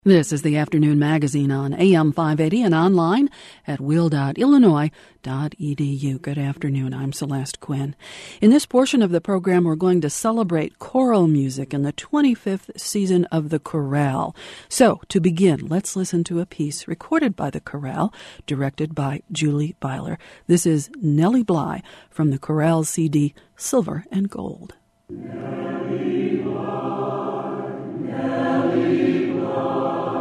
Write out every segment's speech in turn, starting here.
This is the Afternoon Magazine on AM 580 and online at will.illinois.edu. Good afternoon. I'm Celeste Quinn. In this portion of the program, we're going to celebrate choral music in the 25th season of the chorale. So, to begin, let's listen to a piece recorded by the chorale, directed by Julie Byler. This is Nellie Bly from the chorale CD Silver and Gold. Nellie Bly, Nellie Bly.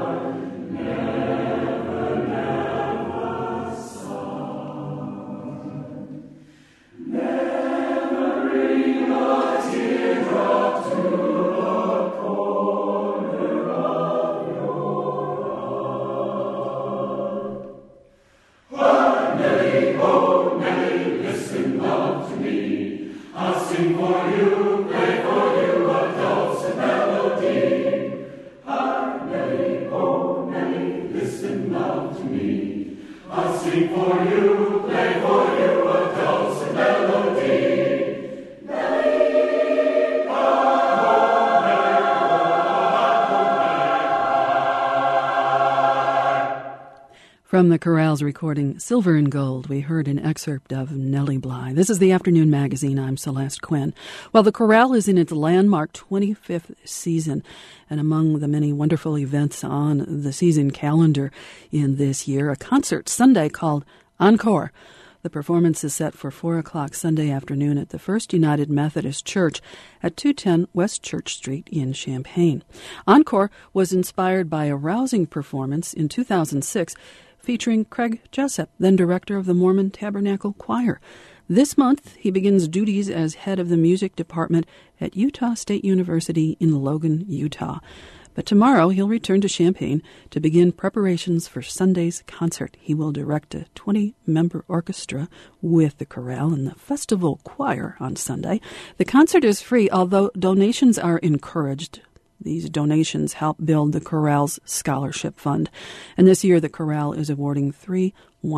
From the chorale's recording Silver and Gold, we heard an excerpt of Nellie Bly. This is the Afternoon Magazine. I'm Celeste Quinn. Well, the chorale is in its landmark 25th season, and among the many wonderful events on the season calendar in this year, a concert Sunday called Encore. The performance is set for 4 o'clock Sunday afternoon at the First United Methodist Church at 210 West Church Street in Champaign. Encore was inspired by a rousing performance in 2006 featuring Craig Jessup, then director of the Mormon Tabernacle Choir. This month, he begins duties as head of the music department at Utah State University in Logan, Utah. But tomorrow, he'll return to Champaign to begin preparations for Sunday's concert. He will direct a 20-member orchestra with the chorale and the festival choir on Sunday. The concert is free, although donations are encouraged. These donations help build the chorale's scholarship fund. And this year, the chorale is awarding 3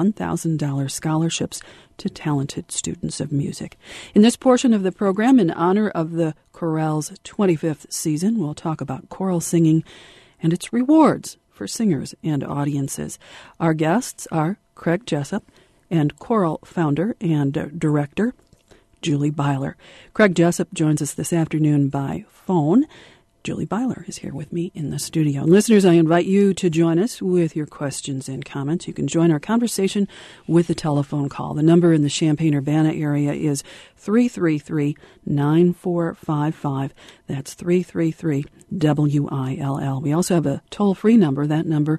$1,000 scholarships to talented students of music. In this portion of the program, in honor of the chorale's 25th season, we'll talk about choral singing and its rewards for singers and audiences. Our guests are Craig Jessup and choral founder and director Julie Byler. Craig Jessup joins us this afternoon by phone. Julie Byler is here with me in the studio. And listeners, I invite you to join us with your questions and comments. You can join our conversation with a telephone call. The number in the Champaign-Urbana area is 333-9455. That's 333-WILL. We also have a toll-free number, that number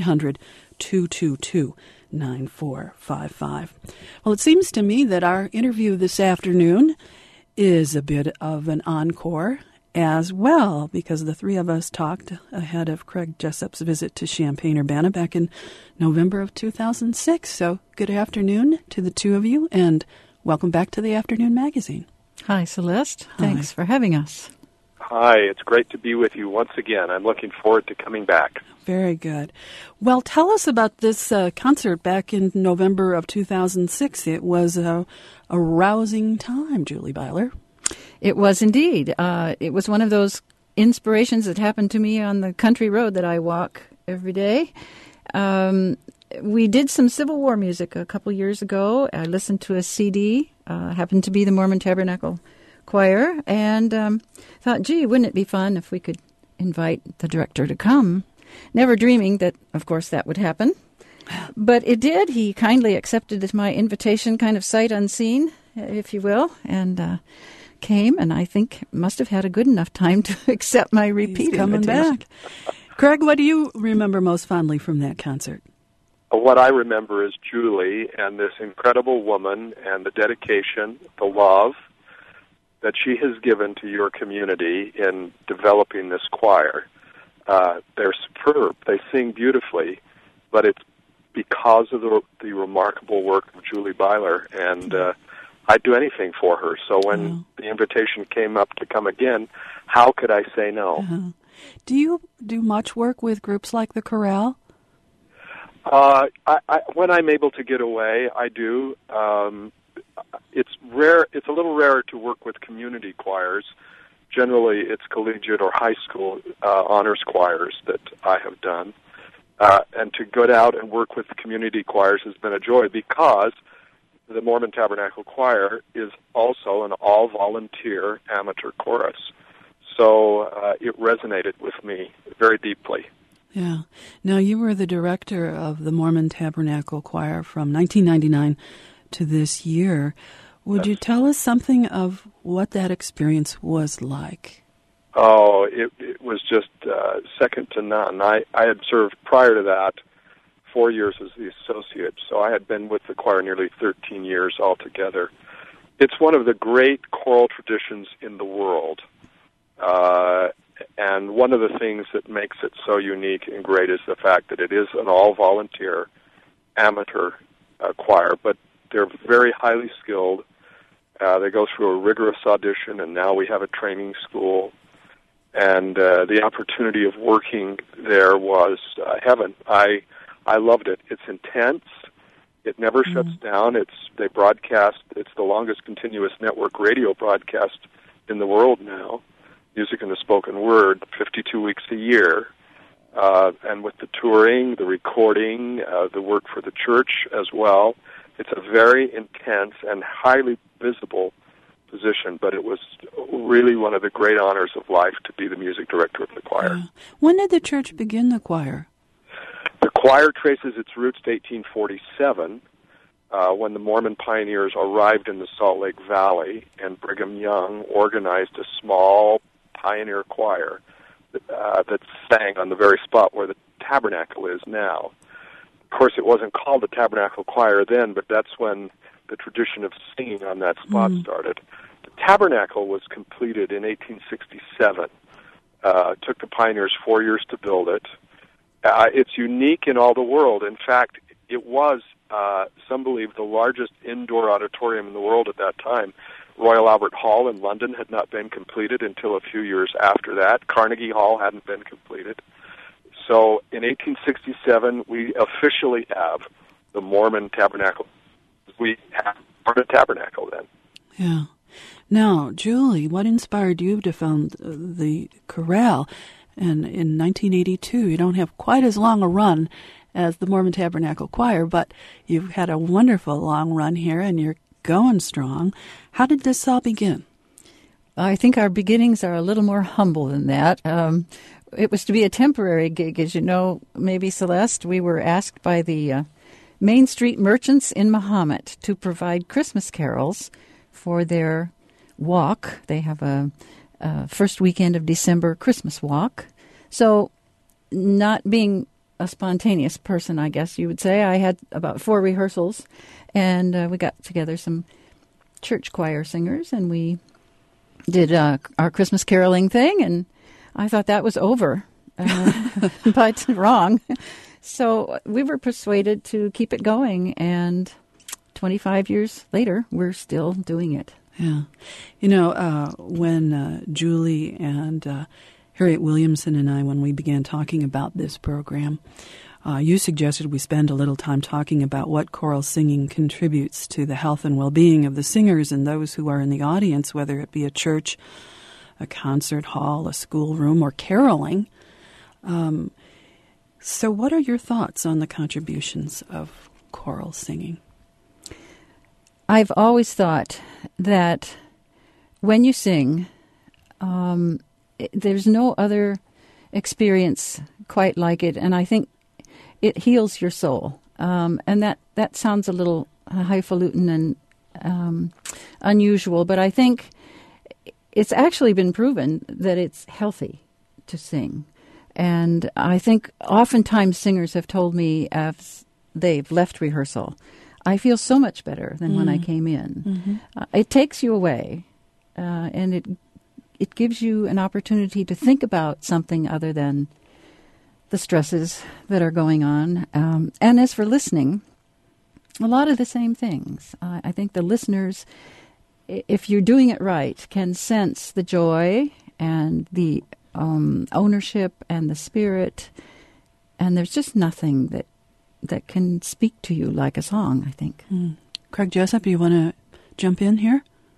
800-222-9455. Well, it seems to me that our interview this afternoon is a bit of an encore as well, because the three of us talked ahead of Craig Jessup's visit to Champaign-Urbana back in November of 2006. So good afternoon to the two of you, and welcome back to the Afternoon Magazine. Hi, Celeste. Thanks for having us. Hi, it's great to be with you once again. I'm looking forward to coming back. Very good. Well, tell us about this concert back in November of 2006. It was a rousing time, Julie Byler. It was indeed. It was one of those inspirations that happened to me on the country road that I walk every day. We did some Civil War music a couple years ago. I listened to a CD, happened to be the Mormon Tabernacle Choir, and thought, gee, wouldn't it be fun if we could invite the director to come? Never dreaming that, of course, that would happen. But it did. He kindly accepted my invitation, kind of sight unseen, if you will, and came, and I think must have had a good enough time to accept my repeat invitation. Back. Craig, what do you remember most fondly from that concert? What I remember is Julie and this incredible woman and the dedication, the love that she has given to your community in developing this choir. They're superb. They sing beautifully, but it's because of the remarkable work of Julie Byler, and I'd do anything for her. So when the invitation came up to come again, how could I say no? Do you do much work with groups like the chorale? When I'm able to get away, I do. It's rare. It's a little rarer to work with community choirs Generally, it's collegiate or high school honors choirs that I have done. And to go out and work with community choirs has been a joy because the Mormon Tabernacle Choir is also an all-volunteer amateur chorus. So it resonated with me very deeply. Yeah. Now, you were the director of the Mormon Tabernacle Choir from 1999 to this year. Would you tell us something of what that experience was like? Oh, it was just second to none. I had served prior to that 4 years as the associate, so I had been with the choir nearly 13 years altogether. It's one of the great choral traditions in the world, and one of the things that makes it so unique and great is the fact that it is an all-volunteer amateur choir, but they're very highly skilled. They go through a rigorous audition, and now we have a training school. And the opportunity of working there was heaven. I loved it. It's intense. It never shuts down. They broadcast. It's the longest continuous network radio broadcast in the world now. Music and the spoken word, 52 weeks a year. And with the touring, the recording, the work for the church as well, it's a very intense and highly visible position, but it was really one of the great honors of life to be the music director of the choir. Yeah. When did the church begin the choir? The choir traces its roots to 1847, when the Mormon pioneers arrived in the Salt Lake Valley, and Brigham Young organized a small pioneer choir that sang on the very spot where the tabernacle is now. Of course, it wasn't called the Tabernacle Choir then, but that's when the tradition of singing on that spot started. The tabernacle was completed in 1867. It took the pioneers 4 years to build it. It's unique in all the world. In fact, it was, some believe, the largest indoor auditorium in the world at that time. Royal Albert Hall in London had not been completed until a few years after that. Carnegie Hall hadn't been completed. So in 1867, we officially have the Mormon Tabernacle. We have the tabernacle then. Yeah. Now, Julie, what inspired you to found the chorale? And in 1982, you don't have quite as long a run as the Mormon Tabernacle Choir, but you've had a wonderful long run here, and you're going strong. How did this all begin? I think our beginnings are a little more humble than that. It was to be a temporary gig, as you know, maybe, Celeste. We were asked by the Main Street merchants in Mahomet to provide Christmas carols for their walk. They have a first weekend of December Christmas walk. So, not being a spontaneous person, I guess you would say, I had about 4 rehearsals, and we got together some church choir singers, and we did our Christmas caroling thing, and I thought that was over, but wrong. So we were persuaded to keep it going, and 25 years later, we're still doing it. Yeah. You know, when Julie and Harriet Williamson and I, when we began talking about this program, you suggested we spend a little time talking about what choral singing contributes to the health and well-being of the singers and those who are in the audience, whether it be a church, a concert hall, a schoolroom, or caroling. So what are your thoughts on the contributions of choral singing? I've always thought that when you sing, there's no other experience quite like it, and I think it heals your soul. And that sounds a little highfalutin and unusual, but I think it's actually been proven that it's healthy to sing. And I think oftentimes singers have told me as they've left rehearsal, I feel so much better than when I came in. Mm-hmm. It takes you away, and it gives you an opportunity to think about something other than the stresses that are going on. And as for listening, a lot of the same things. I think the listeners, if you're doing it right, can sense the joy and the ownership and the spirit, and there's just nothing that can speak to you like a song, I think. Craig Jessup, you want to jump in here?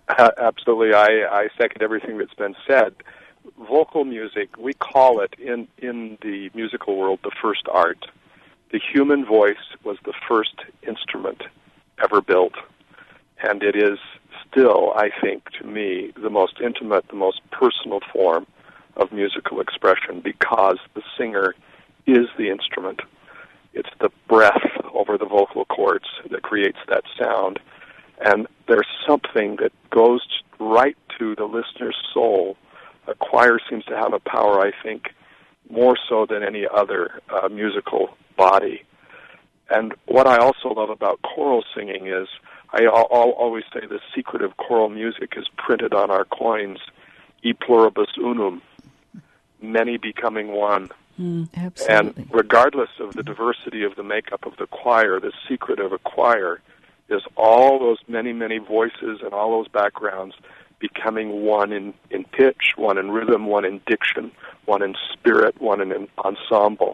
Absolutely. I second everything that's been said. Vocal music, we call it in the musical world the first art. The human voice was the first instrument ever built, and it is still, I think, to me, the most intimate, the most personal form of musical expression, because the singer is the instrument. It's the breath over the vocal cords that creates that sound, and there's something that goes right to the listener's soul. A choir seems to have a power, I think, more so than any other musical body. And what I also love about choral singing is, I'll always say the secret of choral music is printed on our coins, e pluribus unum, many becoming one. Absolutely. And regardless of the diversity of the makeup of the choir, the secret of a choir is all those many, many voices and all those backgrounds becoming one in pitch, one in rhythm, one in diction, one in spirit, one in ensemble.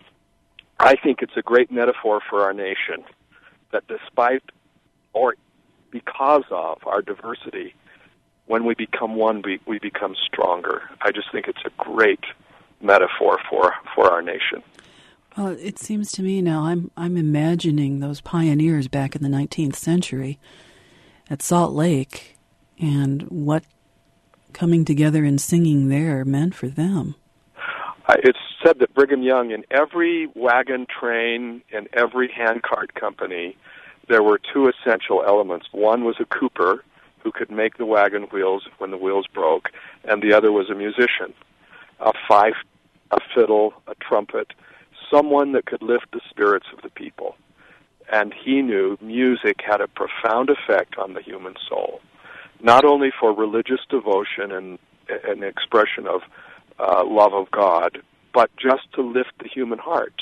I think it's a great metaphor for our nation, that despite or because of our diversity, when we become one, we become stronger. I just think it's a great metaphor for our nation. Well, it seems to me now I'm imagining those pioneers back in the 19th century at Salt Lake and what coming together and singing there meant for them. It's said that Brigham Young, in every wagon train and every handcart company, there were two essential elements. One was a cooper who could make the wagon wheels when the wheels broke, and the other was a musician, a fife, a fiddle, a trumpet, someone that could lift the spirits of the people. And he knew music had a profound effect on the human soul, not only for religious devotion and an expression of love of God, but just to lift the human heart.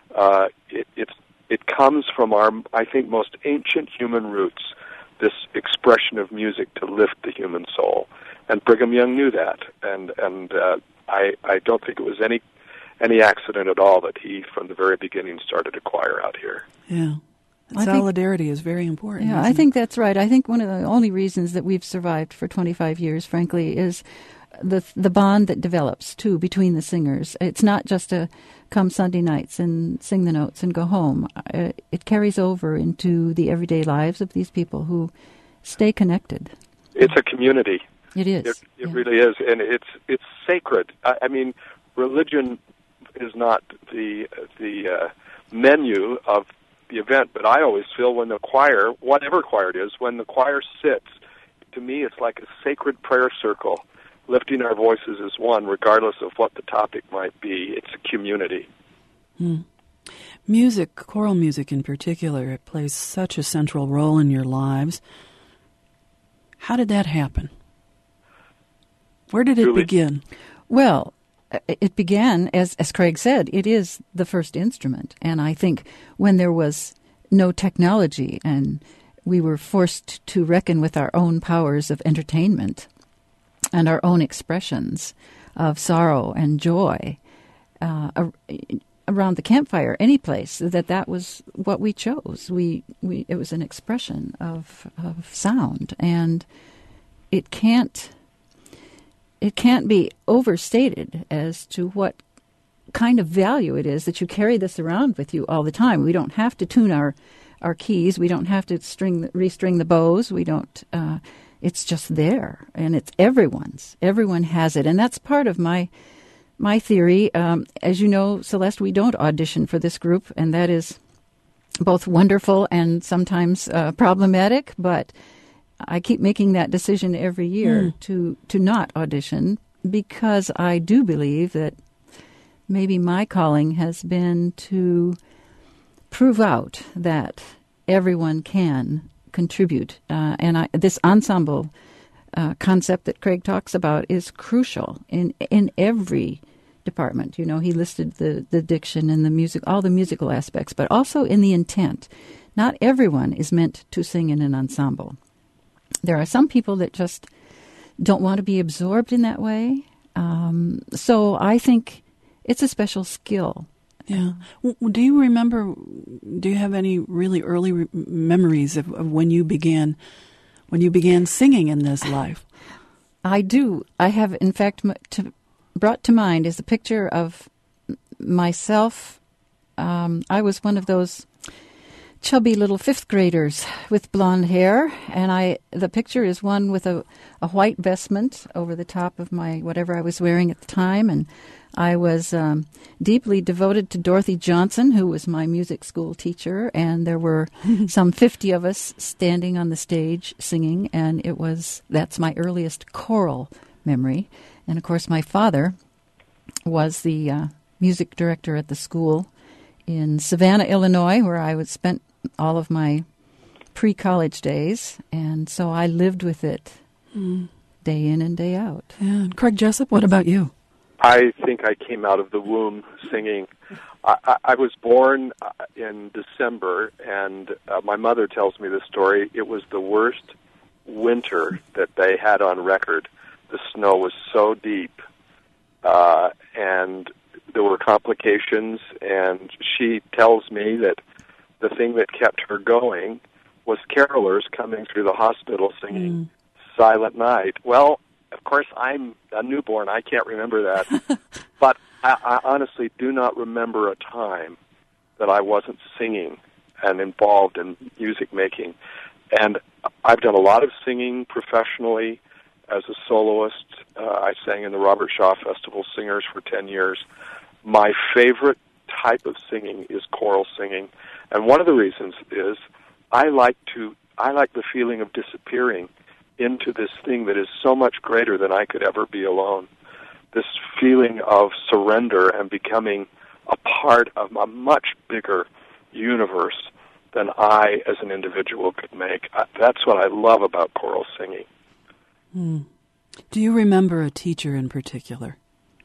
It comes from our, I think, most ancient human roots, this expression of music to lift the human soul. And Brigham Young knew that, and I don't think it was any accident at all that he, from the very beginning, started a choir out here. Yeah. Solidarity is very important. Yeah, I think that's right. I think one of the only reasons that we've survived for 25 years, frankly, is the bond that develops, too, between the singers. It's not just a come Sunday nights and sing the notes and go home. It carries over into the everyday lives of these people who stay connected. It's a community. It is. It really is, and it's sacred. I mean, religion is not the menu of the event, but I always feel when the choir, whatever choir it is, when the choir sits, to me it's like a sacred prayer circle, lifting our voices as one, regardless of what the topic might be. It's a community. Music, choral music in particular, it plays such a central role in your lives. How did that happen? Where did it begin? Well, it began, as Craig said, it is the first instrument. And I think when there was no technology and we were forced to reckon with our own powers of entertainment and our own expressions of sorrow and joy around the campfire, any place, that was what we chose. It was an expression of sound, and it can't be overstated as to what kind of value it is that you carry this around with you all the time. We don't have to tune our keys. We don't have to restring the bows. We don't. It's just there, and it's everyone's. Everyone has it, and that's part of my theory. As you know, Celeste, we don't audition for this group, and that is both wonderful and sometimes problematic, but I keep making that decision every year to not audition, because I do believe that maybe my calling has been to prove out that everyone can contribute. And this ensemble concept that Craig talks about is crucial in every department. You know, he listed the diction and the music, all the musical aspects, but also in the intent. Not everyone is meant to sing in an ensemble. There are some people that just don't want to be absorbed in that way. So I think it's a special skill. Yeah. Do you have any really early memories of when you began when you began singing in this life? I do. I have, in fact, brought to mind is a picture of myself. I was one of those chubby little fifth graders with blonde hair, and the picture is one with a white vestment over the top of my whatever I was wearing at the time, and I was deeply devoted to Dorothy Johnson, who was my music school teacher, and there were some 50 of us standing on the stage singing, and that's my earliest choral memory. And of course, my father was the music director at the school in Savannah, Illinois, where I would spent all of my pre-college days, and so I lived with it day in and day out. And Craig Jessup, what about you? I think I came out of the womb singing. I was born in December, and my mother tells me this story. It was the worst winter that they had on record. The snow was so deep, and there were complications, and she tells me that the thing that kept her going was carolers coming through the hospital singing Silent Night. Well, of course, I'm a newborn. I can't remember that. But I honestly do not remember a time that I wasn't singing and involved in music making. And I've done a lot of singing professionally as a soloist. I sang in the Robert Shaw Festival Singers for 10 years. My favorite type of singing is choral singing. And one of the reasons is I like the feeling of disappearing into this thing that is so much greater than I could ever be alone. This feeling of surrender and becoming a part of a much bigger universe than I, as an individual, could make. That's what I love about choral singing. Do you remember a teacher in particular?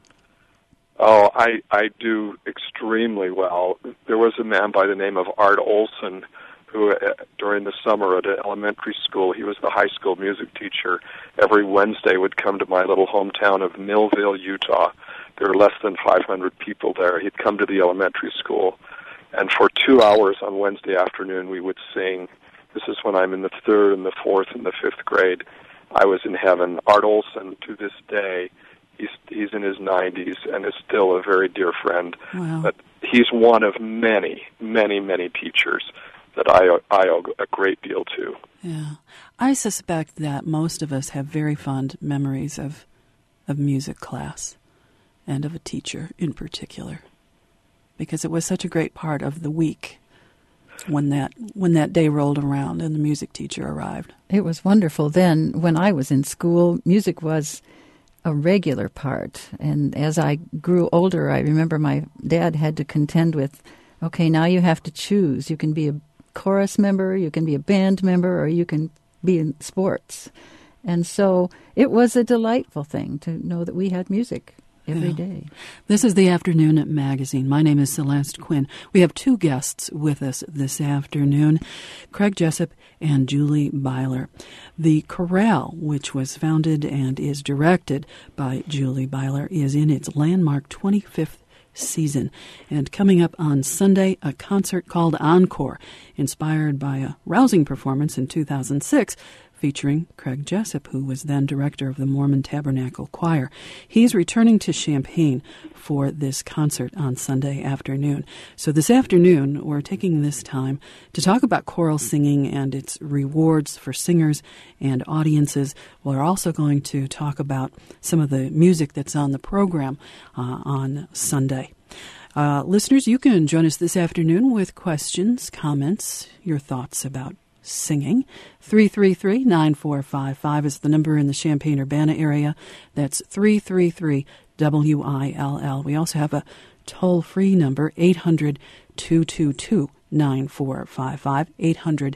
Oh, I do extremely well. There was a man by the name of Art Olson who, during the summer at an elementary school, he was the high school music teacher. Every Wednesday would come to my little hometown of Millville, Utah. There were less than 500 people there. He'd come to the elementary school, and for 2 hours on Wednesday afternoon we would sing. This is when I'm in the 3rd and the 4th and the 5th grade. I was in heaven. Art Olson, to this day, he's in his 90s and is still a very dear friend. Wow. But he's one of many, many, many teachers that I owe a great deal to. Yeah. I suspect that most of us have very fond memories of music class and of a teacher in particular, because it was such a great part of the week when that day rolled around and the music teacher arrived. It was wonderful. Then, when I was in school, music was a regular part. And as I grew older, I remember my dad had to contend with, okay, now you have to choose. You can be a chorus member, you can be a band member, or you can be in sports. And so it was a delightful thing to know that we had music every day. This is the Afternoon Magazine. My name is Celeste Quinn. We have two guests with us this afternoon, Craig Jessup and Julie Byler. The Chorale, which was founded and is directed by Julie Byler, is in its landmark 25th season. And coming up on Sunday, a concert called Encore, inspired by a rousing performance in 2006 featuring Craig Jessup, who was then director of the Mormon Tabernacle Choir. He's returning to Champaign for this concert on Sunday afternoon. So this afternoon, we're taking this time to talk about choral singing and its rewards for singers and audiences. We're also going to talk about some of the music that's on the program on Sunday. Listeners, you can join us this afternoon with questions, comments, your thoughts about singing. 333-9455 is the number in the Champaign-Urbana area. That's 333-WILL. We also have a toll-free number, 800-222-9455,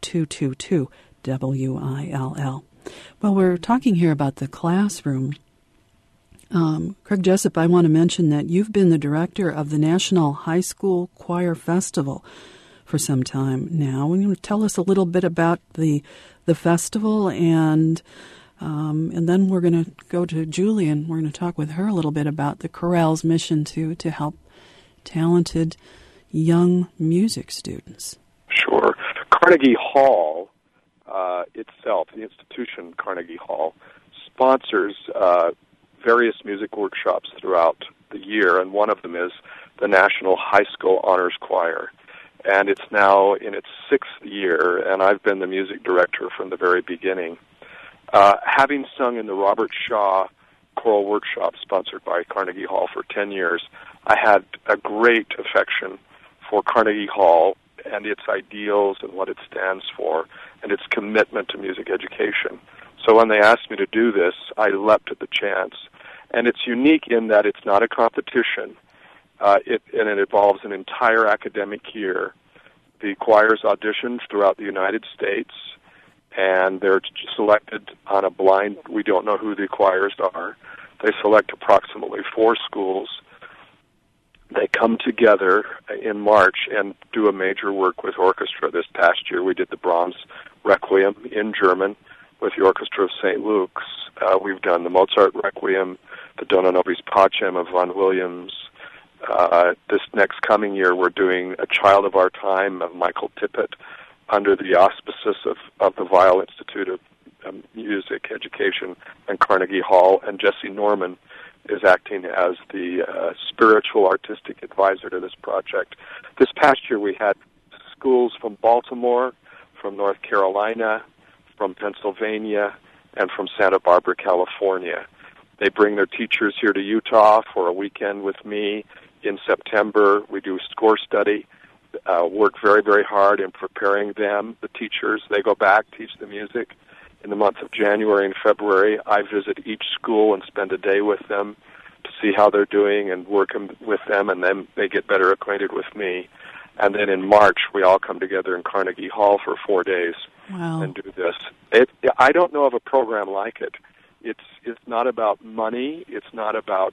800-222-WILL. Well, we're talking here about the classroom. Craig Jessup, I want to mention that you've been the director of the National High School Choir Festival for some time now. Will you tell us a little bit about the festival, and then we're going to go to Julie and we're going to talk with her a little bit about the chorale's mission to help talented young music students. Sure. Carnegie Hall itself, the institution Carnegie Hall, sponsors various music workshops throughout the year, and one of them is the National High School Honors Choir. And it's now in its 6th year, and I've been the music director from the very beginning. Having sung in the Robert Shaw Choral Workshop sponsored by Carnegie Hall for 10 years, I had a great affection for Carnegie Hall and its ideals and what it stands for and its commitment to music education. So when they asked me to do this, I leapt at the chance. And it's unique in that it's not a competition, and it involves an entire academic year. The choirs audition throughout the United States, and they're selected on a blind, we don't know who the choirs are. They select approximately 4 schools. They come together in March and do a major work with orchestra. This past year we did the Brahms Requiem in German with the Orchestra of St. Luke's. We've done the Mozart Requiem, the Dona Nobis Pacem of Vaughan Williams. This next coming year we're doing A Child of Our Time of Michael Tippett under the auspices of the Weill Institute of Music Education and Carnegie Hall, and Jesse Norman is acting as the spiritual artistic advisor to this project. This past year we had schools from Baltimore, from North Carolina, from Pennsylvania, and from Santa Barbara, California. They bring their teachers here to Utah for a weekend with me. In September, we do a score study, work very, very hard in preparing them, the teachers. They go back, teach the music. In the month of January and February, I visit each school and spend a day with them to see how they're doing and work with them, and then they get better acquainted with me. And then in March, we all come together in Carnegie Hall for 4 days and do this. I don't know of a program like it. It's not about money. It's not about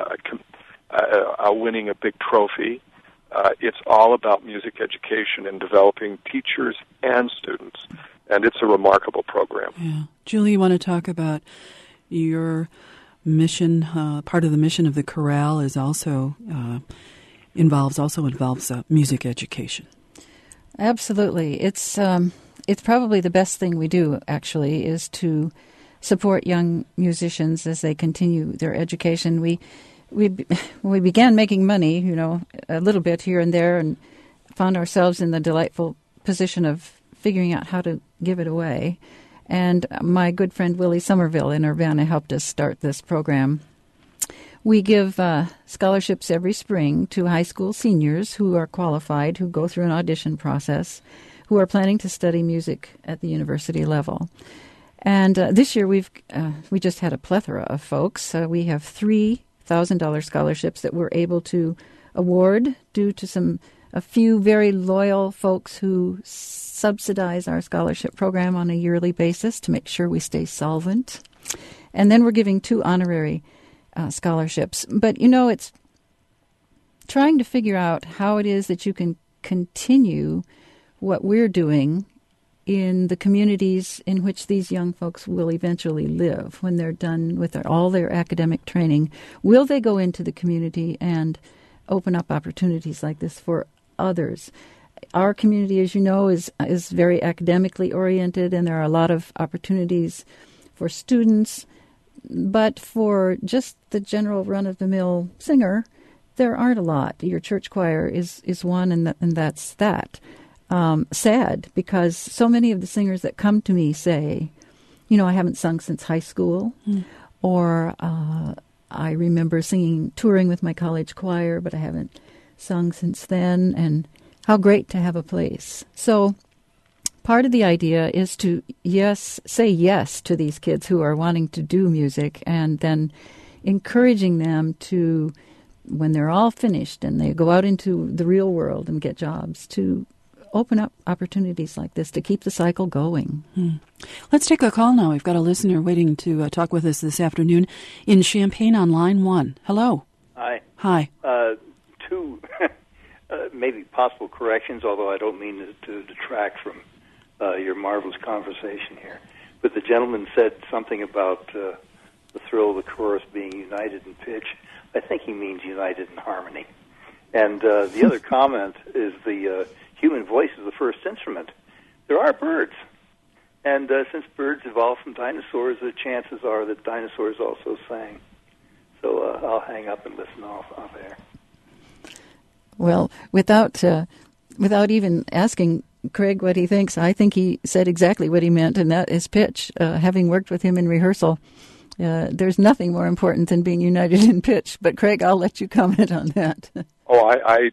winning a big trophy. It's all about music education and developing teachers and students. And it's a remarkable program. Yeah. Julie, you want to talk about your mission? Part of the mission of the chorale is also involves music education. Absolutely. It's probably the best thing we do, actually, is to support young musicians as they continue their education. We began making money, a little bit here and there, and found ourselves in the delightful position of figuring out how to give it away. And my good friend Willie Somerville in Urbana helped us start this program. We give scholarships every spring to high school seniors who are qualified, who go through an audition process, who are planning to study music at the university level. And this year we just had a plethora of folks. We have $3,000 scholarships that we're able to award due to a few very loyal folks who subsidize our scholarship program on a yearly basis to make sure we stay solvent. And then we're giving 2 honorary scholarships. But, it's trying to figure out how it is that you can continue what we're doing in the communities in which these young folks will eventually live when they're done with all their academic training. Will they go into the community and open up opportunities like this for others? Our community, as you know, is very academically oriented, and there are a lot of opportunities for students. But for just the general run-of-the-mill singer, there aren't a lot. Your church choir is one, and that's that. Sad, because so many of the singers that come to me say, I haven't sung since high school, or I remember touring with my college choir, but I haven't sung since then, and how great to have a place. So part of the idea is to say yes to these kids who are wanting to do music, and then encouraging them to, when they're all finished and they go out into the real world and get jobs, to open up opportunities like this to keep the cycle going. Let's take a call now. We've got a listener waiting to talk with us this afternoon in Champaign on line 1. Hello. Hi. Hi. 2 maybe possible corrections, although I don't mean to detract from your marvelous conversation here. But the gentleman said something about the thrill of the chorus being united in pitch. I think he means united in harmony. And the other comment is the human voice is the first instrument. There are birds. And since birds evolved from dinosaurs, the chances are that dinosaurs also sang. So I'll hang up and listen off air. Well, without even asking Craig what he thinks, I think he said exactly what he meant, and that is pitch. Having worked with him in rehearsal, there's nothing more important than being united in pitch. But Craig, I'll let you comment on that. Oh,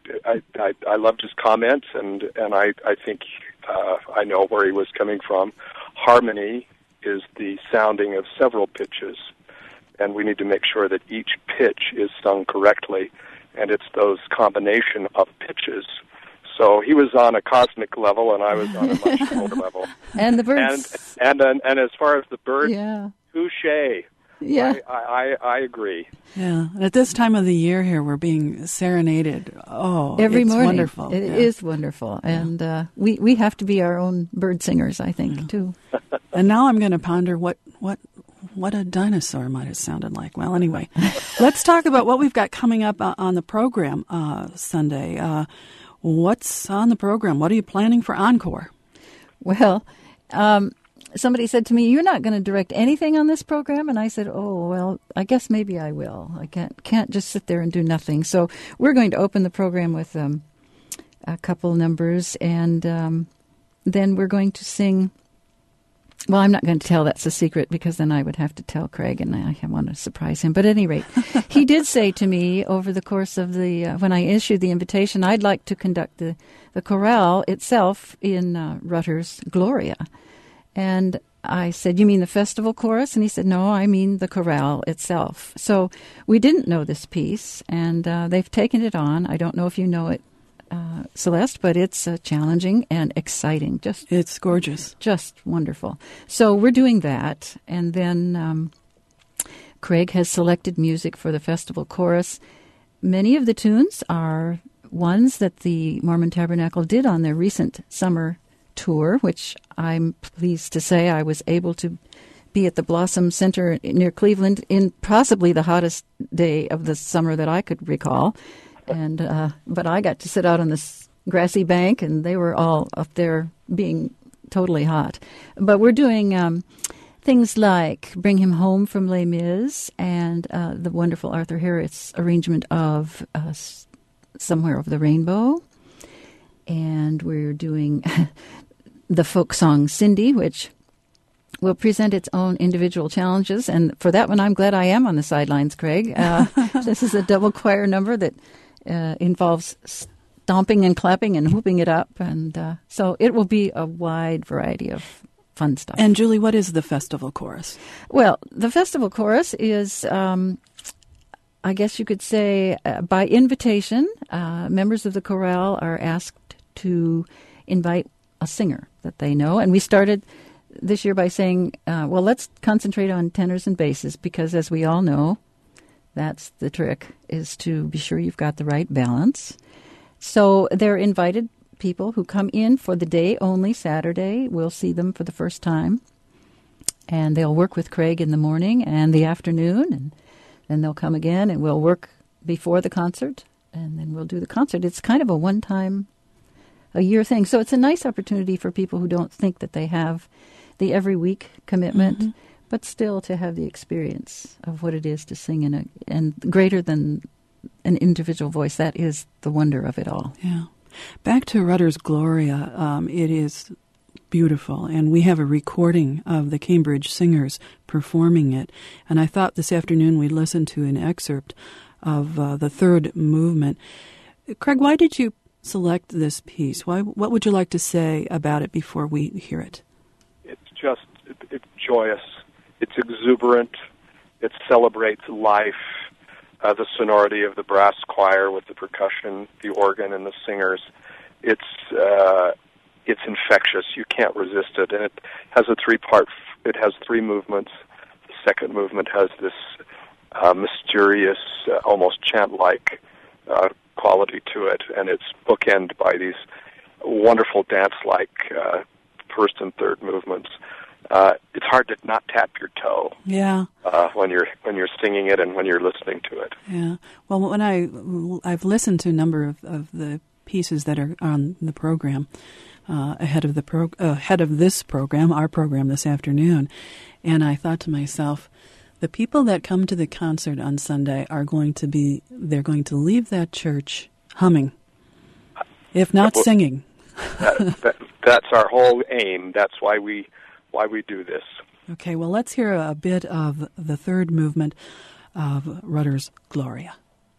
I loved his comments, and I think I know where he was coming from. Harmony is the sounding of several pitches, and we need to make sure that each pitch is sung correctly, and it's those combination of pitches. So he was on a cosmic level, and I was on a much lower level. And the birds. And as far as the birds, yeah. touche. Yeah, I agree. Yeah, at this time of the year here, we're being serenaded. Oh, every it's morning. Wonderful. It is wonderful, and we have to be our own bird singers, I think, too. And now I'm going to ponder what a dinosaur might have sounded like. Well, anyway, let's talk about what we've got coming up on the program Sunday. What's on the program? What are you planning for Encore? Well, somebody said to me, "You're not going to direct anything on this program," and I said, "Oh, well, I guess maybe I will. I can't just sit there and do nothing." So we're going to open the program with a couple numbers, and then we're going to sing. Well, I'm not going to tell that's a secret because then I would have to tell Craig, and I want to surprise him. But at any rate, he did say to me over the course of the when I issued the invitation, I'd like to conduct the chorale itself in Rutter's Gloria. And I said, "You mean the festival chorus?" And he said, "No, I mean the chorale itself." So we didn't know this piece, and they've taken it on. I don't know if you know it, Celeste, but it's challenging and exciting. It's gorgeous. Just wonderful. So we're doing that. And then Craig has selected music for the festival chorus. Many of the tunes are ones that the Mormon Tabernacle did on their recent summer tour, which I'm pleased to say I was able to be at the Blossom Center near Cleveland in possibly the hottest day of the summer that I could recall. And but I got to sit out on this grassy bank, and they were all up there being totally hot. But we're doing things like Bring Him Home from Les Mis and the wonderful Arthur Harris arrangement of Somewhere Over the Rainbow. And we're doing the folk song Cindy, which will present its own individual challenges. And for that one, I'm glad I am on the sidelines, Craig. This is a double choir number that involves stomping and clapping and whooping it up. And so it will be a wide variety of fun stuff. And Julie, what is the festival chorus? Well, the festival chorus is, I guess you could say, by invitation, members of the chorale are asked to invite a singer that they know. And we started this year by saying, well, let's concentrate on tenors and basses, because as we all know, that's the trick, is to be sure you've got the right balance. So they're invited people who come in for the day only, Saturday. We'll see them for the first time. And they'll work with Craig in the morning and the afternoon. And then they'll come again, and we'll work before the concert. And then we'll do the concert. It's kind of a one-time a year thing. So it's a nice opportunity for people who don't think that they have the every week commitment, but still to have the experience of what it is to sing and greater than an individual voice. That is the wonder of it all. Yeah. Back to Rutter's Gloria, it is beautiful, and we have a recording of the Cambridge Singers performing it. And I thought this afternoon we'd listen to an excerpt of the third movement. Craig, why did you select this piece? What would you like to say about it before we hear it? It's joyous. It's exuberant. It celebrates life. The sonority of the brass choir with the percussion, the organ, and the singers. It's infectious. You can't resist it. And it has a three-part. It has three movements. The second movement has this mysterious, almost chant-like quality to it, and it's bookended by these wonderful dance-like first and third movements. It's hard to not tap your toe. Yeah. When you're singing it and when you're listening to it. Yeah. Well, when I've listened to a number of the pieces that are on the program ahead of this program, our program this afternoon, and I thought to myself, the people that come to the concert on Sunday they're going to leave that church humming, if not singing. That's our whole aim. That's why we do this. Okay, well, let's hear a bit of the third movement of Rudder's Gloria.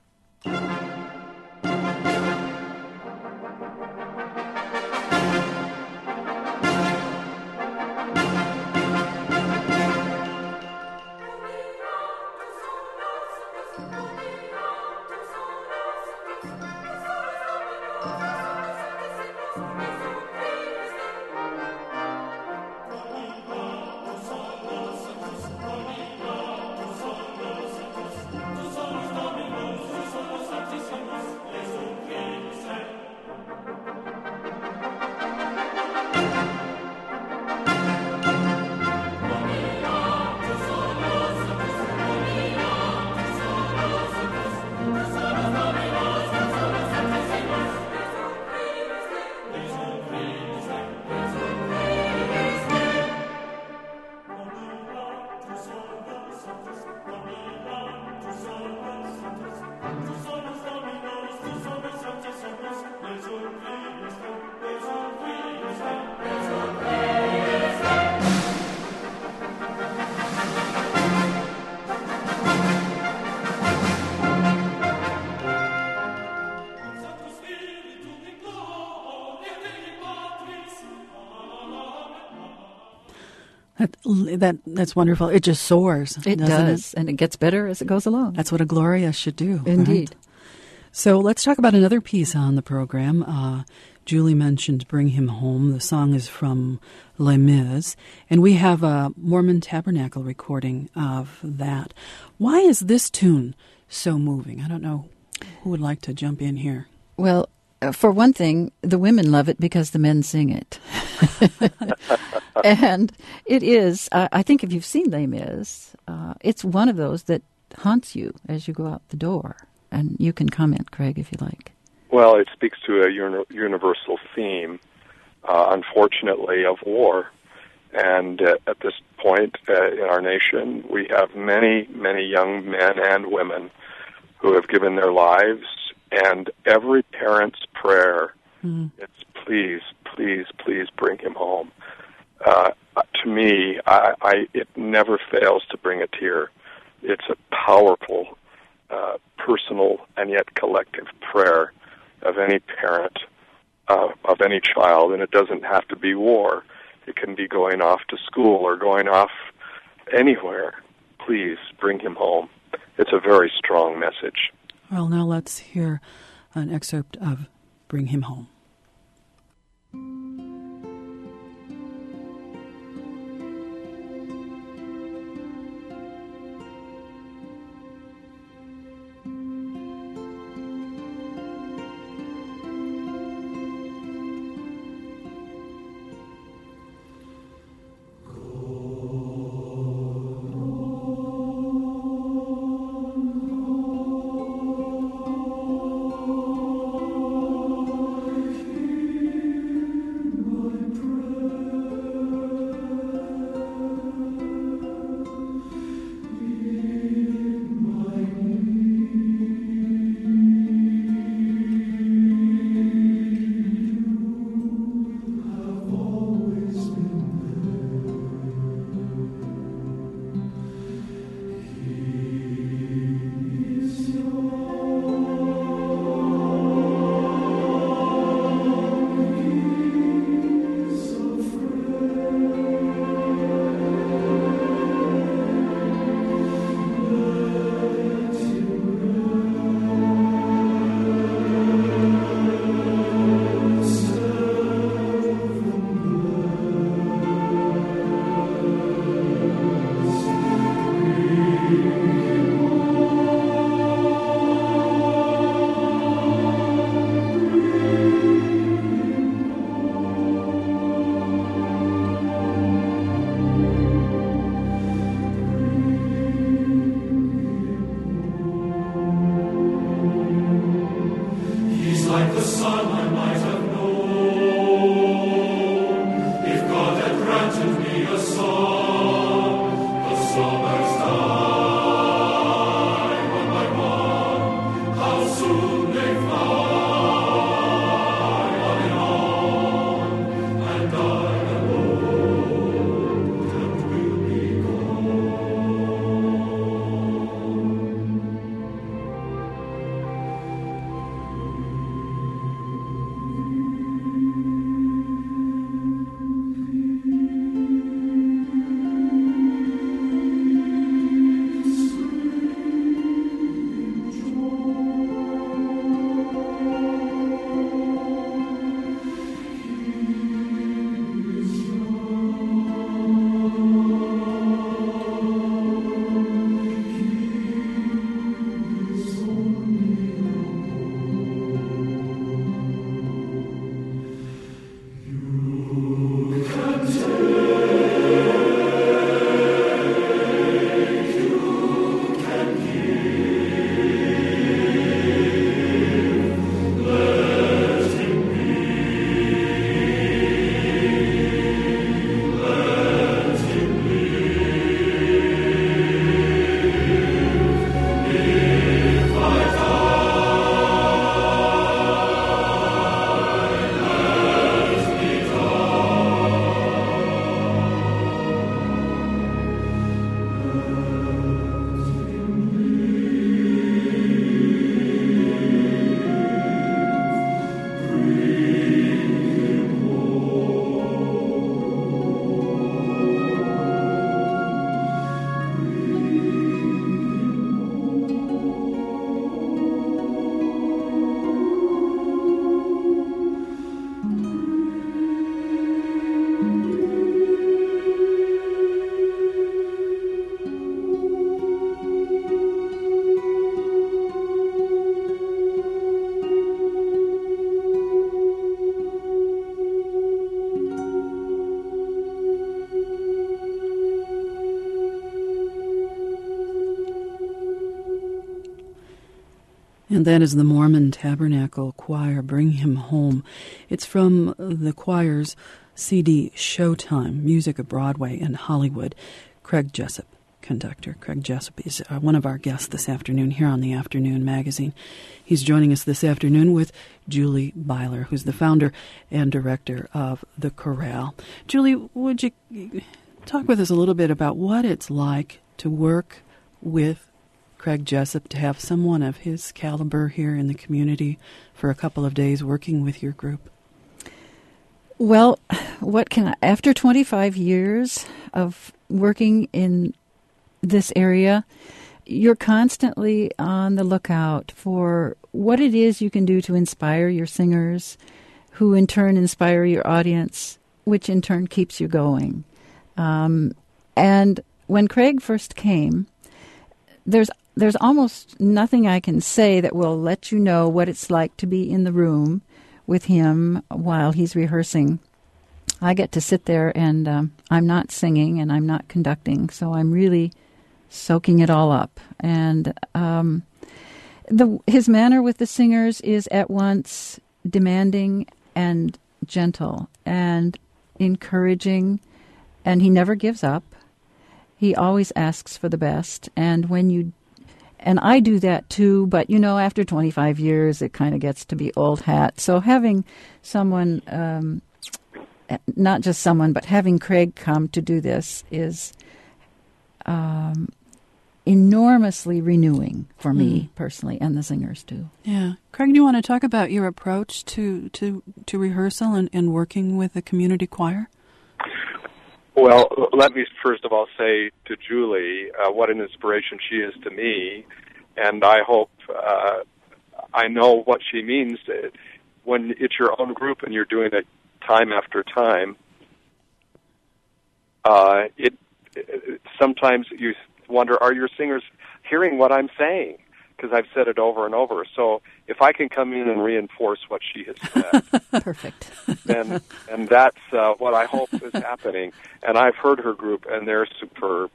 That's wonderful. It just soars. It does, and it gets better as it goes along. That's what a Gloria should do. Indeed. Right? So let's talk about another piece on the program. Julie mentioned Bring Him Home. The song is from Les Mis, and we have a Mormon Tabernacle recording of that. Why is this tune so moving? I don't know who would like to jump in here. Well, for one thing, the women love it because the men sing it. And it is, I think if you've seen Les Mis, it's one of those that haunts you as you go out the door. And you can comment, Craig, if you like. Well, it speaks to a universal theme, unfortunately, of war. And at this point in our nation, we have many, many young men and women who have given their lives, and every parent's prayer is please, please, please bring him home. To me, it never fails to bring a tear. It's a powerful, personal, and yet collective prayer of any parent, of any child, and it doesn't have to be war. It can be going off to school or going off anywhere. Please bring him home. It's a very strong message. Well, now let's hear an excerpt of Bring Him Home. And that is the Mormon Tabernacle Choir, Bring Him Home. It's from the choir's CD Showtime, Music of Broadway and Hollywood. Craig Jessup, conductor. Craig Jessup is one of our guests this afternoon here on the Afternoon Magazine. He's joining us this afternoon with Julie Byler, who's the founder and director of the Chorale. Julie, would you talk with us a little bit about what it's like to work with Craig Jessup, to have someone of his caliber here in the community for a couple of days working with your group? Well, after 25 years of working in this area, you're constantly on the lookout for what it is you can do to inspire your singers, who in turn inspire your audience, which in turn keeps you going. And when Craig first came, there's almost nothing I can say that will let you know what it's like to be in the room with him while he's rehearsing. I get to sit there and I'm not singing and I'm not conducting, so I'm really soaking it all up. And his manner with the singers is at once demanding and gentle and encouraging, and he never gives up. He always asks for the best, and I do that too, but, after 25 years, it kind of gets to be old hat. So having someone, not just someone, but having Craig come to do this is enormously renewing for me personally, and the singers too. Yeah. Craig, do you want to talk about your approach to rehearsal and working with the community choir? Well, let me first of all say to Julie what an inspiration she is to me, and I hope I know what she means. When it's your own group and you're doing it time after time, sometimes you wonder, are your singers hearing what I'm saying? Because I've said it over and over. So if I can come in and reinforce what she has said, perfect. and that's what I hope is happening. And I've heard her group, and they're superb.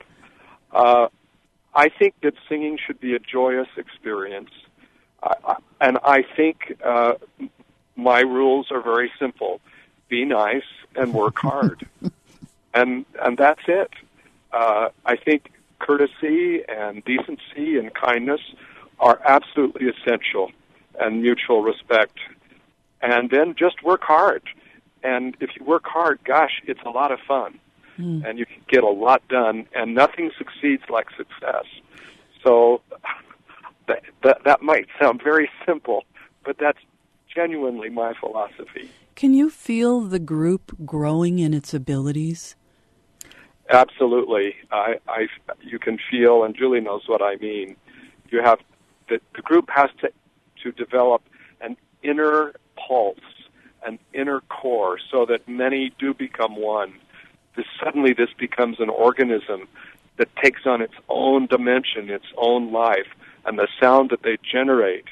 I think that singing should be a joyous experience, and I think my rules are very simple: be nice and work hard, and that's it. I think courtesy and decency and kindness are absolutely essential, and mutual respect. And then just work hard. And if you work hard, gosh, it's a lot of fun. And you can get a lot done, and nothing succeeds like success. So that might sound very simple, but that's genuinely my philosophy. Can you feel the group growing in its abilities? Absolutely. You can feel, and Julie knows what I mean. You have the group has to develop an inner pulse, an inner core, so that many do become one. Suddenly this becomes an organism that takes on its own dimension, its own life, and the sound that they generate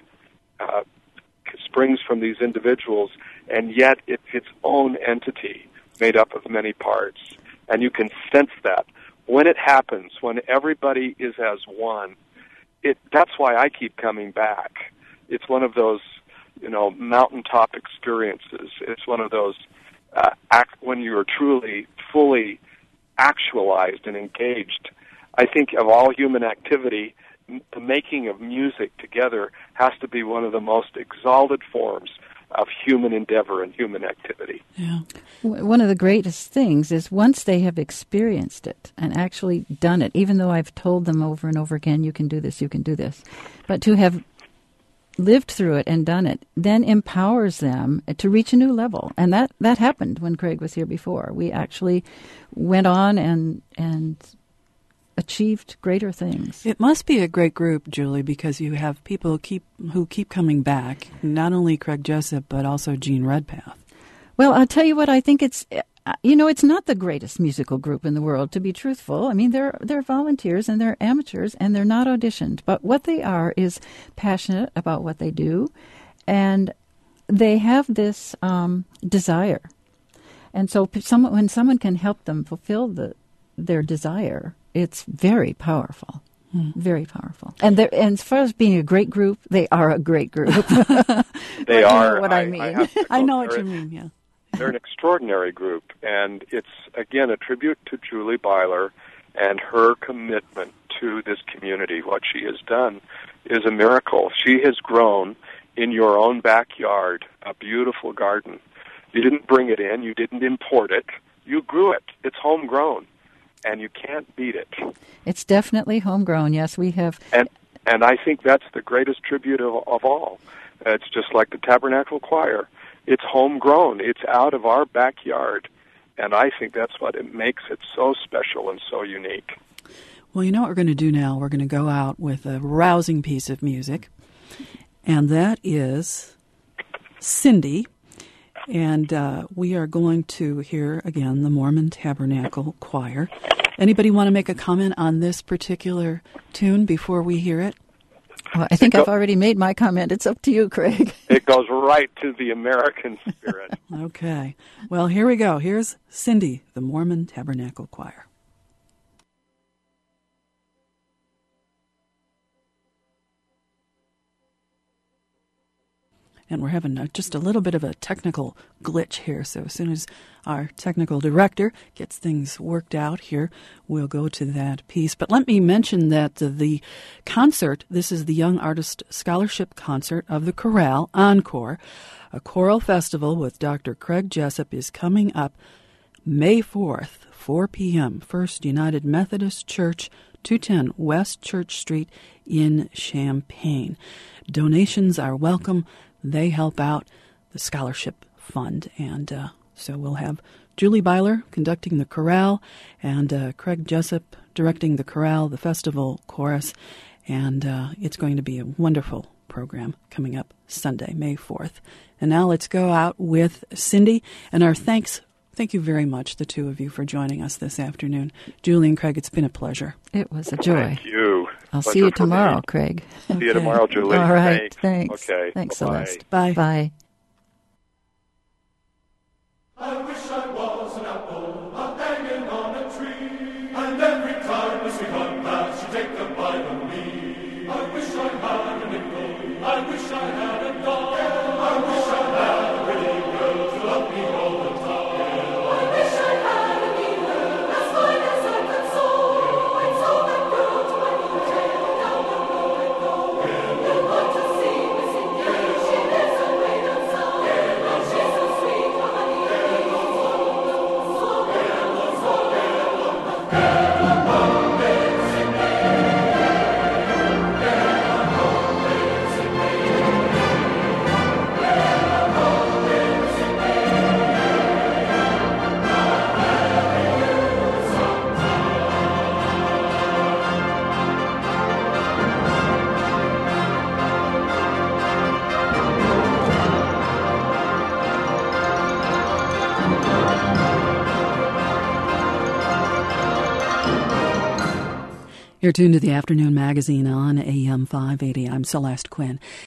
springs from these individuals, and yet it's its own entity made up of many parts. And you can sense that. When it happens, when everybody is as one, that's why I keep coming back. It's one of those, mountaintop experiences. It's one of those when you're truly, fully actualized and engaged. I think of all human activity, the making of music together has to be one of the most exalted forms of human endeavor and human activity. Yeah. One of the greatest things is once they have experienced it and actually done it, even though I've told them over and over again, you can do this, but to have lived through it and done it then empowers them to reach a new level. And that happened when Craig was here before. We actually went on and achieved greater things. It must be a great group, Julie, because you have people who keep coming back, not only Craig Jessup, but also Gene Redpath. Well, I'll tell you what, I think it's not the greatest musical group in the world, to be truthful. I mean, they're volunteers and they're amateurs and they're not auditioned. But what they are is passionate about what they do, and they have this desire. And so when someone can help them fulfill their desire, it's very powerful. Very powerful. And as far as being a great group, they are a great group. They are. You know what I mean. I know what you mean, yeah. They're an extraordinary group, and it's, again, a tribute to Julie Byler and her commitment to this community. What she has done is a miracle. She has grown in your own backyard a beautiful garden. You didn't bring it in. You didn't import it. You grew it. It's homegrown, and you can't beat it. It's definitely homegrown. Yes, we have. And I think that's the greatest tribute of all. It's just like the Tabernacle Choir. It's homegrown. It's out of our backyard. And I think that's what it makes it so special and so unique. Well, you know what we're going to do now? We're going to go out with a rousing piece of music, and that is Cindy. And we are going to hear, again, the Mormon Tabernacle Choir. Anybody want to make a comment on this particular tune before we hear it? Well, I think I've already made my comment. It's up to you, Craig. It goes right to the American spirit. Okay. Well, here we go. Here's Cindy, the Mormon Tabernacle Choir. And we're having just a little bit of a technical glitch here. So as soon as our technical director gets things worked out here, we'll go to that piece. But let me mention that the concert, this is the Young Artist Scholarship Concert of the Chorale Encore, a choral festival with Dr. Craig Jessup, is coming up May 4th, 4 p.m., First United Methodist Church, 210 West Church Street in Champaign. Donations are welcome. They help out the scholarship fund. And so we'll have Julie Byler conducting the chorale and Craig Jessup directing the chorale, the festival chorus. And it's going to be a wonderful program coming up Sunday, May 4th. And now let's go out with Cindy. And our thanks. Thank you very much, the two of you, for joining us this afternoon. Julie and Craig, it's been a pleasure. It was a joy. Thank you. I'll see you tomorrow, Craig. See you tomorrow, Julie. All right. Thanks. Okay. Thanks, Bye-bye. Celeste. Bye. Bye. I wish I was an apple hanging on a tree, and every time as we hung that she'd take a bite of me. I wish I had a nickel, I wish I had a dime, I wish I had a pretty girl to love me all the time. I wish I had a needle as fine as I could sew, and sew that girl to my little tail down the road and go. You'll want to see Miss Cindy, she lives away down south, and she's so sweet, honey. You're tuned to the Afternoon Magazine on AM 580. I'm Celeste Quinn.